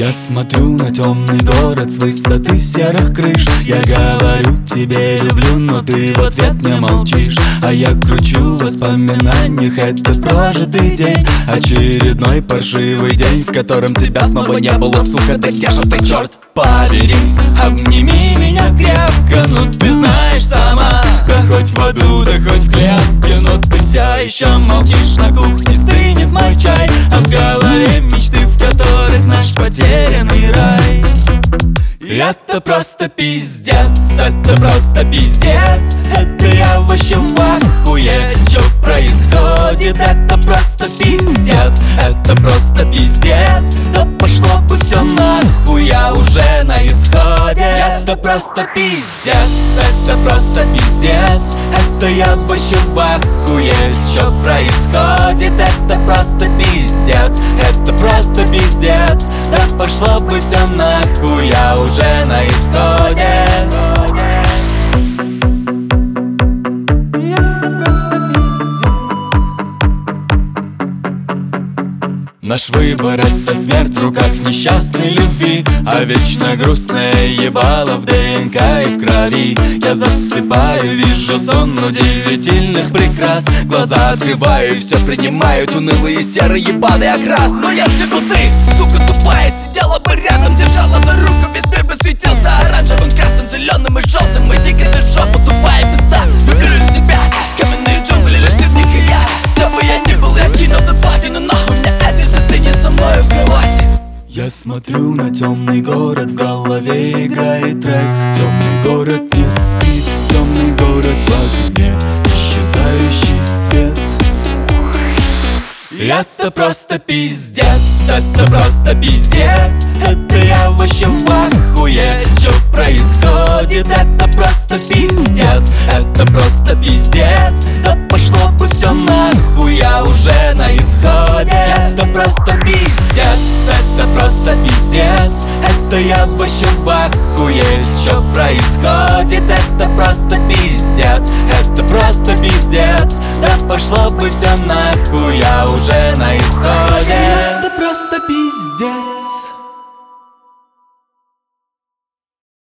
Я смотрю на темный город с высоты серых крыш. Я говорю тебе люблю, но ты в ответ не молчишь. А я кручу в воспоминаниях этот прожитый день. Очередной паршивый день, в котором тебя снова не было, сука, да где же ты, черт побери? Обними меня крепко, ну ты знаешь сама. Да хоть в аду, да хоть в клетке, но ты все еще молчишь. На кухне стынет мой чай, а в голове мечты, в которых наш потерянный рай. Это просто пиздец, это просто пиздец. Это я вообще в ахуе, что происходит? Это просто пиздец, это просто пиздец. Да пошло бы все нахуй, я уже на исходе. Это просто пиздец, это просто пиздец. Это я вообще в ахуе, что происходит? Это просто пиздец, это просто пиздец. Да пошло бы все нахуй, я уже на исходе. Наш выбор — это смерть в руках несчастной любви. А вечно грустное ебало в ДНК и в крови. Я засыпаю, вижу сон удивительных прекрас. Глаза открываю и все принимают унылый серый ебаный окрас. Но если бы ты, сука тупая, сидела бы рядом, держала за руку, весь мир бы светился оранжевым, красным, зеленым и желтым. И дико без жопы, тупая пизда. Выберешь тебя, каменные джунгли, лишь ты в них и я. Кто бы я ни был, я кинул на пати, но нахуй мне это, если ты не со мной в кровати. Я смотрю на темный город, в голове играет трек. Темный город не спит, темный город в огне, исчезающий свет. Это просто пиздец, это просто пиздец. Это я вообще в ахуе, что происходит? Это просто пиздец, это просто пиздец. Да пошло бы все нахуй, я уже на исходе. Это просто пиздец, это просто пиздец. Это я вообще в ахуе, что происходит? Это просто пиздец, это просто пиздец. Да пошло бы все нахуй, я уже на исходе. Это просто пиздец.